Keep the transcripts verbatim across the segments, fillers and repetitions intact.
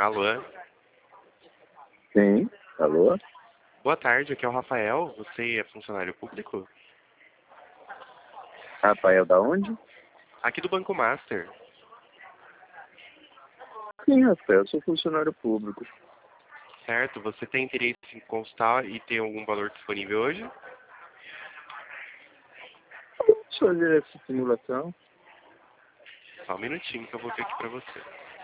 Alô? Sim, alô? Boa tarde, aqui é o Rafael. Você é funcionário público? Rafael da onde? Aqui do Banco Master. Sim, Rafael, eu sou funcionário público. Certo? Você tem interesse em consultar e ter algum valor disponível hoje? Vamos fazer essa simulação. Só um minutinho que eu vou ver aqui pra você.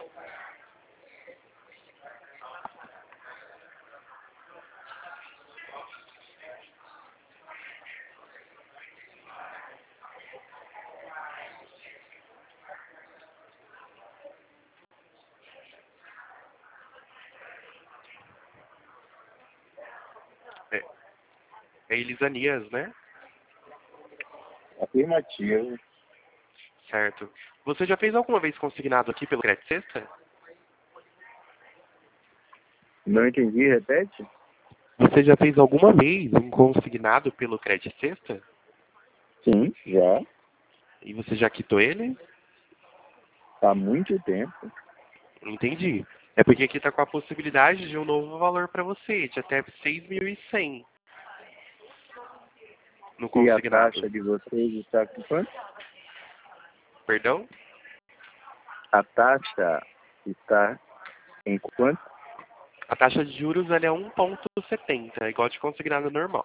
É, é Elisanias, né? Afirmativo. Certo. Você já fez alguma vez consignado aqui pelo Crédito Sexta? Não entendi, repete? Você já fez alguma vez um consignado pelo Crédito Sexta? Sim, já. E você já quitou ele? Há muito tempo. Entendi. É porque aqui está com a possibilidade de um novo valor para você, de até seis mil e cem no E a consignado. taxa de vocês está com quanto? Perdão? A taxa está em quanto? A taxa de juros ela é um vírgula setenta, igual de consignado normal.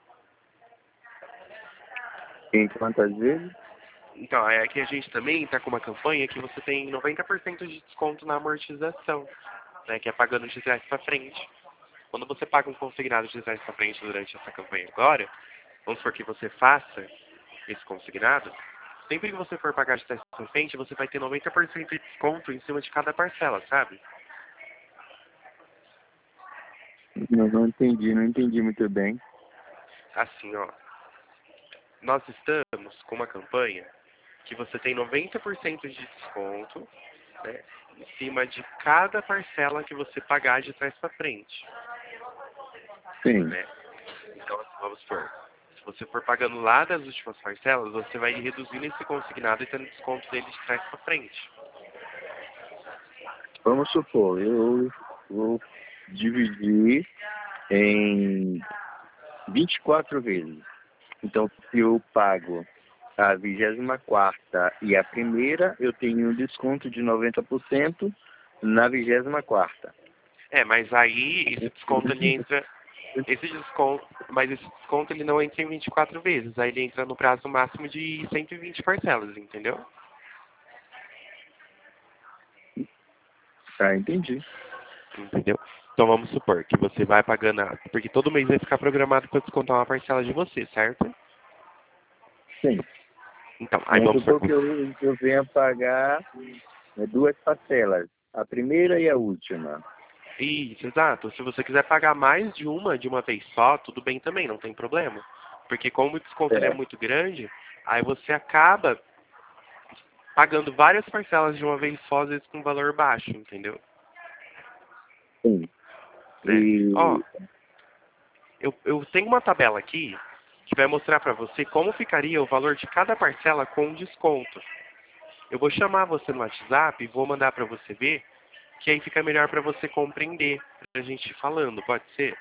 Em quantas vezes? Então, é que a gente também está com uma campanha que você tem noventa por cento de desconto na amortização, né, que é pagando de trás para frente. Quando você paga um consignado de trás para frente durante essa campanha agora, vamos supor que você faça esse consignado, sempre que você for pagar de trás para frente, você vai ter noventa por cento de desconto em cima de cada parcela, sabe? Não, não entendi, não entendi muito bem. Assim, ó, nós estamos com uma campanha que você tem noventa por cento de desconto, né, em cima de cada parcela que você pagar de trás para frente, Sim. né? Então, assim, vamos supor, se você for pagando lá das últimas parcelas, você vai reduzindo esse consignado e tendo desconto dele de trás para frente. Vamos supor, eu vou dividir em vinte e quatro vezes. Então, se eu pago a vigésima quarta e a primeira, eu tenho um desconto de noventa por cento na vigésima quarta. É, mas aí esse desconto ele entra, esse desconto, mas esse desconto ele não entra em vinte e quatro vezes, aí ele entra no prazo máximo de cento e vinte parcelas, entendeu? Tá, entendi. Entendeu? Então vamos supor que você vai pagando, a- porque todo mês vai ficar programado para descontar uma parcela de você, certo? Sim. Então, aí Vamos vamos supor supor que eu, eu venha pagar né, duas parcelas, a primeira e a última. isso, exato. Se você quiser pagar mais de uma de uma vez só, tudo bem também, não tem problema. Porque como o desconto ele é Certo. muito grande, aí você acaba pagando várias parcelas de uma vez só, às vezes com valor baixo, entendeu? Sim. Né? Ó, E eu, eu tenho uma tabela aqui que vai mostrar para você como ficaria o valor de cada parcela com desconto. Eu vou chamar você no WhatsApp e vou mandar para você ver, que aí fica melhor para você compreender, pra gente ir falando, pode ser?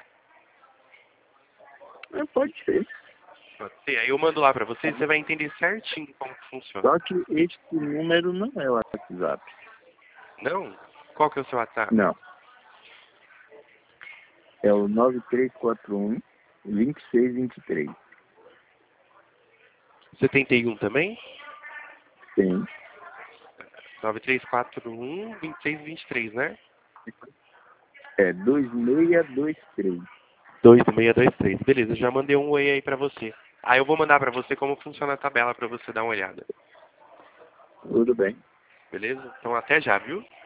é, pode ser. Pode ser. Aí eu mando lá para você e você vai entender certinho como que funciona. Só que este número não é o WhatsApp. Não? Qual que é o seu WhatsApp? Não. É o nove três quatro um, dois seis dois três. setenta e um também? Sim. nove três quatro um, dois seis dois três, né? É dois seis dois três. dois seis dois três. Beleza, já mandei um oi aí pra você. Aí eu vou mandar pra você como funciona a tabela pra você dar uma olhada. Tudo bem. Beleza? Então até já, viu?